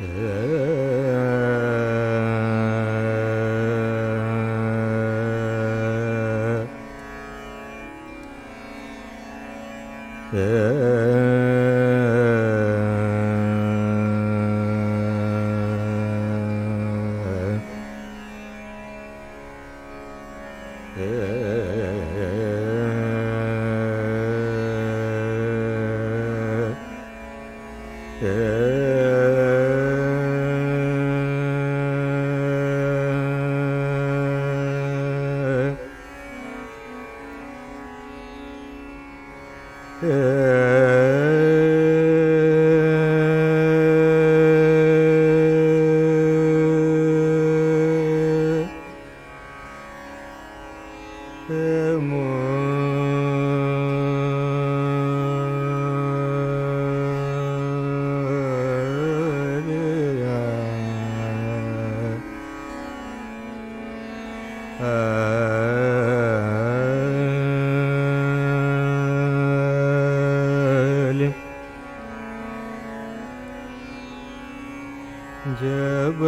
जब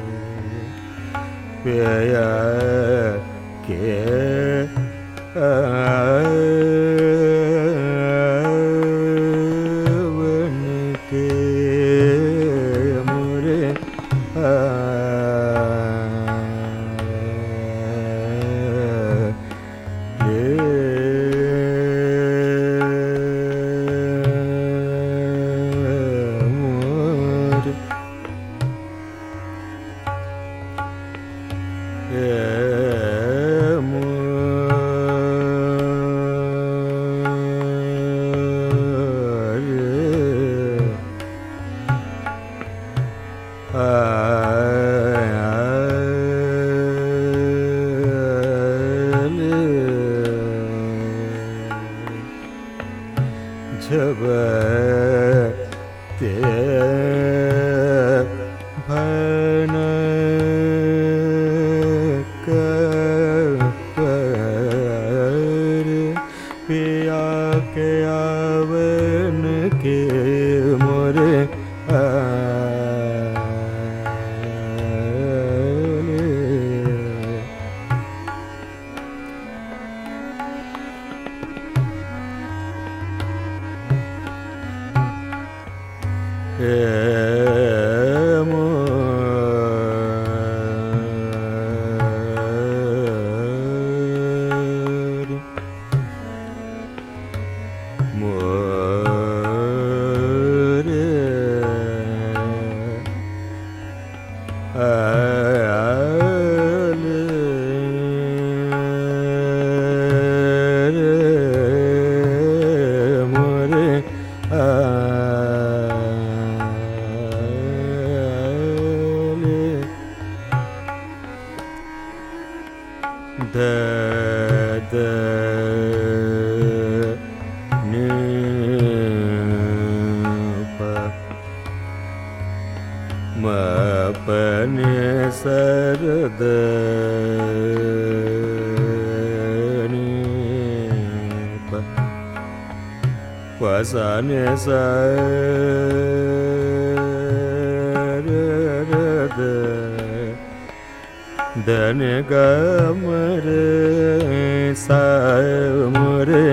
के के मोरे Pasane sa dane gamare sa mure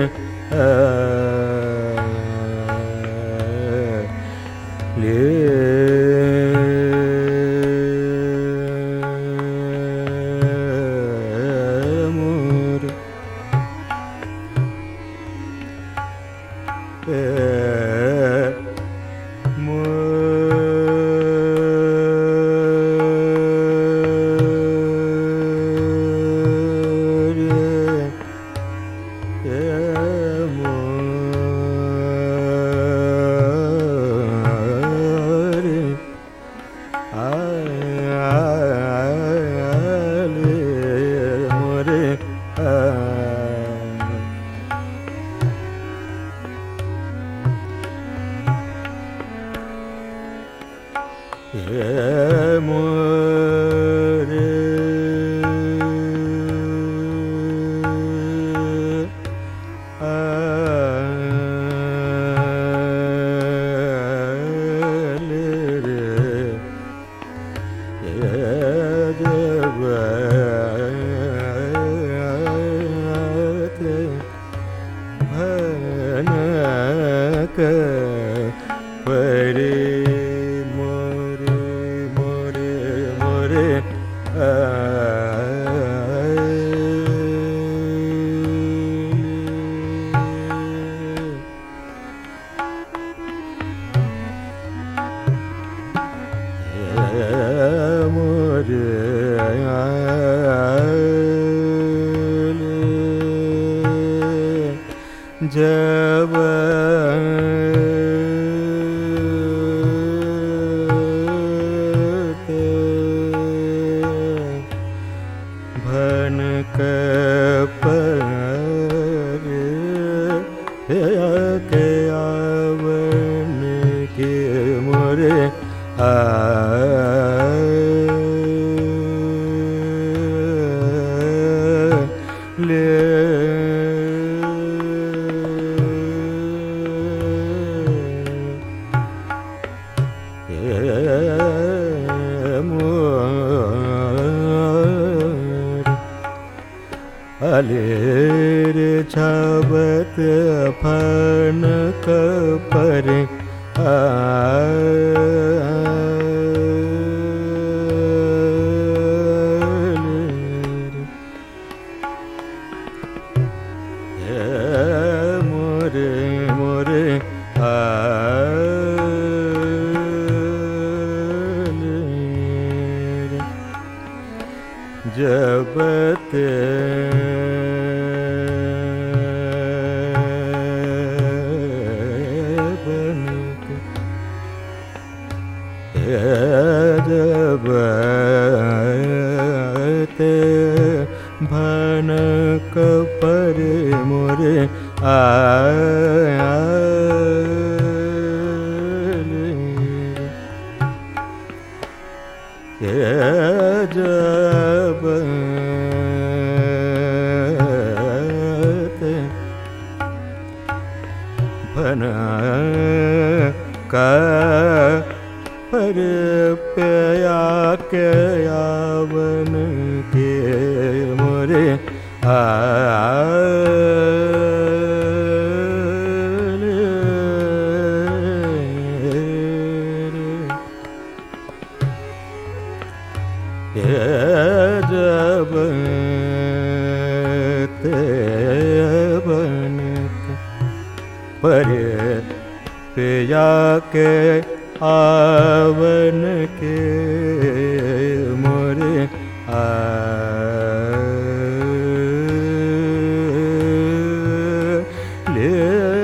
का पर पया के यावन के मोरे जब ते बन पर पिया के आवन के मोरे ले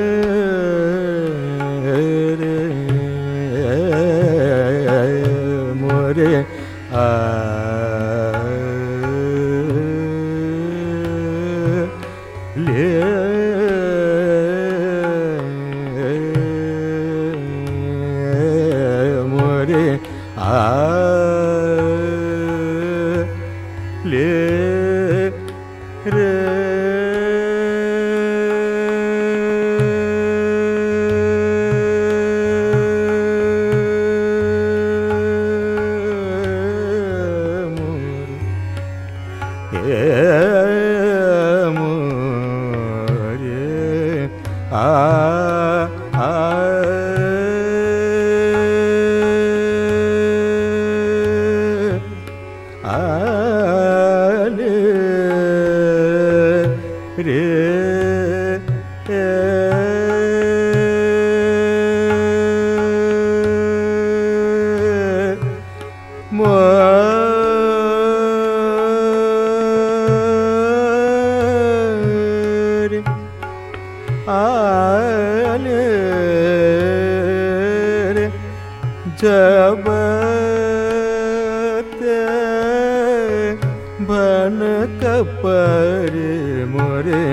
मोरे ले मोरे ले रे जब ते बन कपर मोरे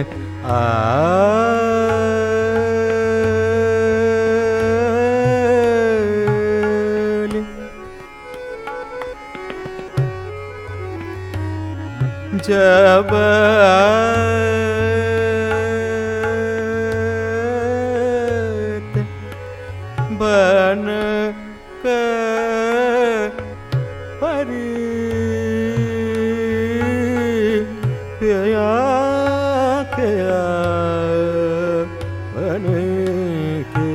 जब बन परी पिया के बन के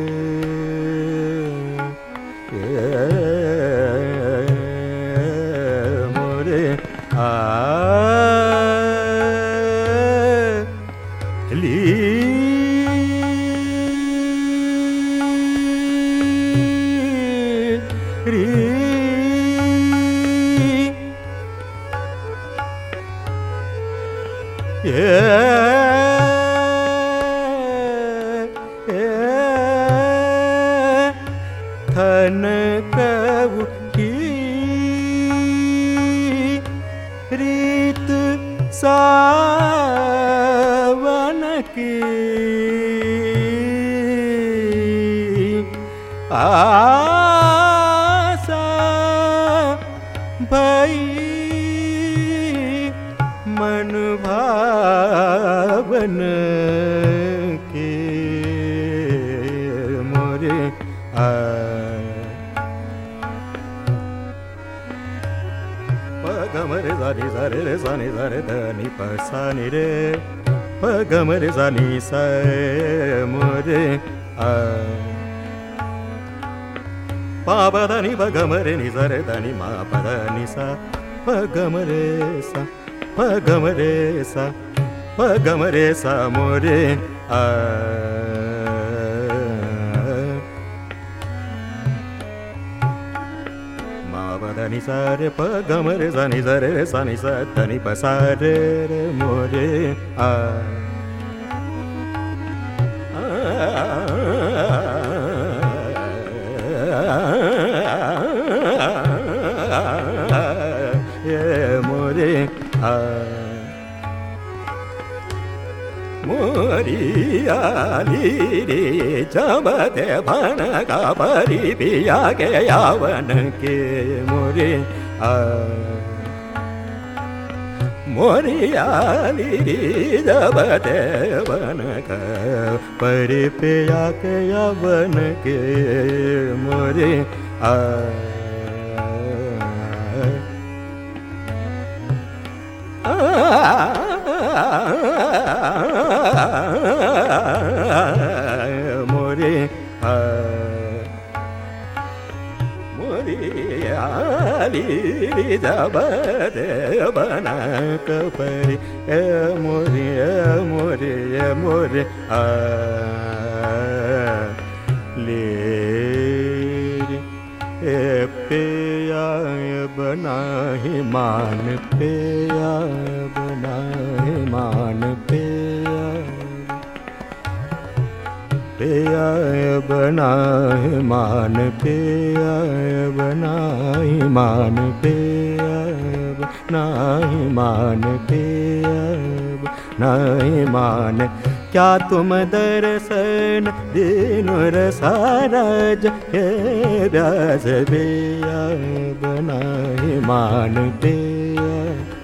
मोरे ली थन कबू की रीत सावन की आशा भई मन भावन के मोरे पगमरे जानी सारे रे सानी सारे धनी पसानी रे पगमरे जानी सा मोरे पापधनी पगमरे नि सारे धनी मा पधनी सा पगमरे सा पगमरे सा पगमरे सा मोरे नी सारे पगमरे जानी सारे रे सानी सा धनी पसारे रे मोरे ये मोरे मोरियाली रे जबते भन का परी पिया के यावन के मोरे मोरिया ली जब ते बन का परी पिया के बन के मोरे आ मोरे मोरिया ली जब ते बना का परी मोरे मोरे मोरे ले पिया बना ही मान पिया बना ही मान पिया पिया बना ही मान पिया बना ही मान पिया बना ही मान पिया बना ही मान क्या तुम दर्शन दीनु रसाराज हे व्यास पिया बना ही मान पिया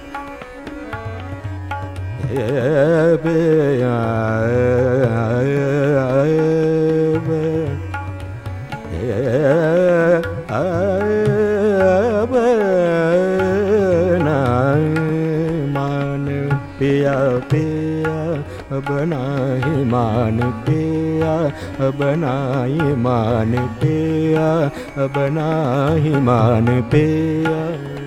हे पिया बना ही मान पिया बना ही मान पिया बना ही मान पिया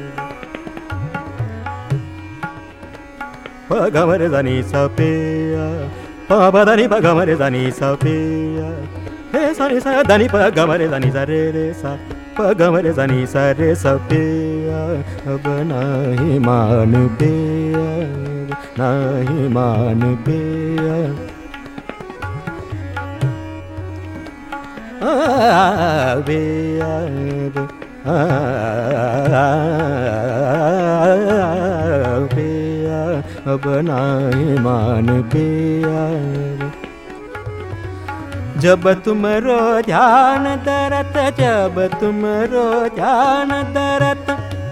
पगमरे धनी सपिया पबधनी पगमरे धनी सपिया हे सरे सा धनी पगमरे धनी सा रे रे सा पगमरे धनी सा रे सपिया बना ही मान पिया नहीं मान पिया पिया पिया बना ही मान पिया जब तुम रो ध्यान दरत जब तुम रो ध्यान दरत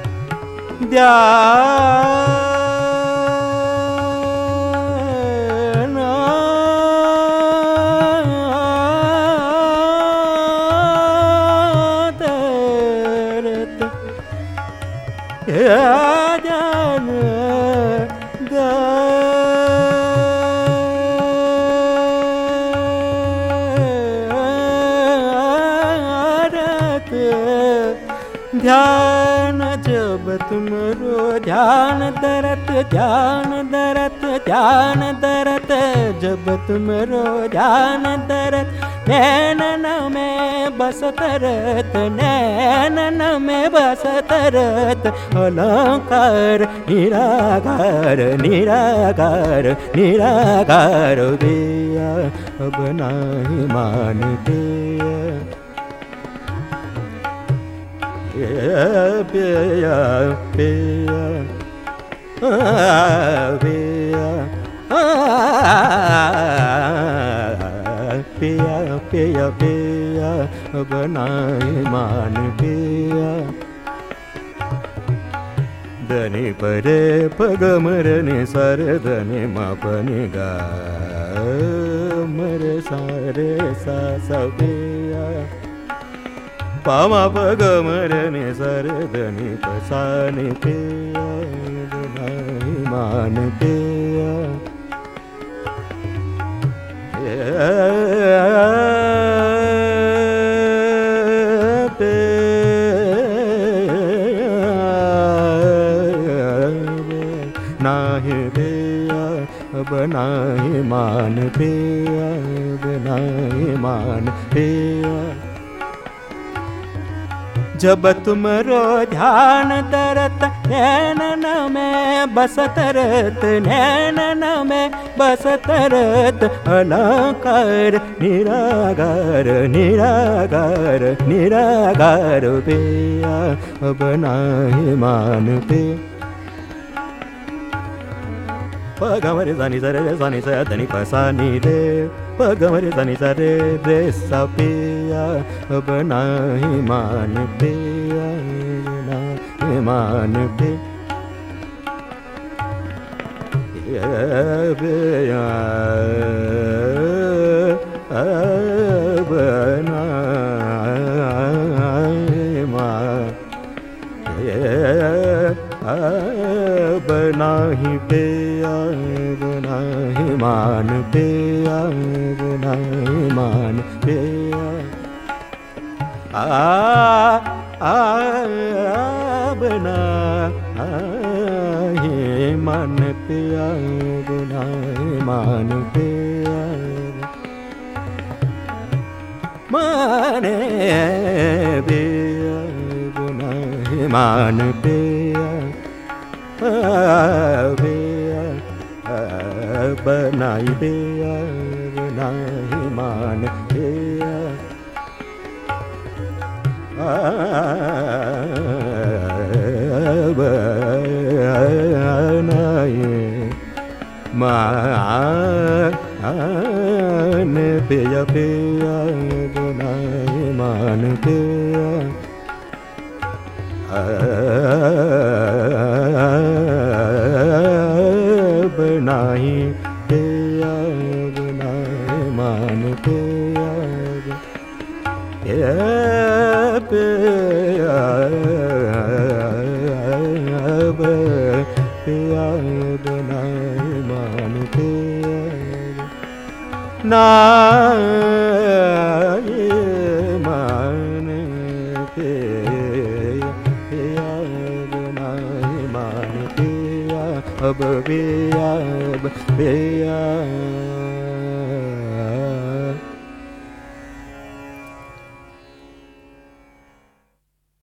ध्यान जब तुम रो ध्यान दरत ध्यान दरत ध्यान दरत जब तुम रो ध्यान दरत नैनन में बसत रत नैनन में बसत रत अलंकार निराकार निराकार निराकार दिया बना ही मान दिया पिया पिया पिया पिया पिया पिया बना ही मान पिया धनी परे पगमरने सर धनी मापनी गा मरे सारे सा पिया पामा पगमरने सरदनी पसाने पिया नहीं मान पिया नाही पिया बना ही मान पिया बना ही मान पिया जब तुम रो ध्यान दरत नैनन में बसत रत नैनन में बसत रत अलंकार निराकार निराकार निराकार पिया बना ही मान पे पगमरे धनी सरे धनी सा धनी पसानी रे पगमरे धनी सरे रे सा पिया बना ही मान पिया बना ही मान पे बनाही पिया बनाही मान पिया बनाही मान पिया बनाही मान पिया बनाही मान पिया माने पिया बनाही मान पिया पिया बनाई पिया बनाही मान पिया बनाई मान पिया पिया बनाई मान पिया बनाही पिया बनाही मान पिया पिया पिया बनाही मान पिया ना मान पिया अब पिया पिया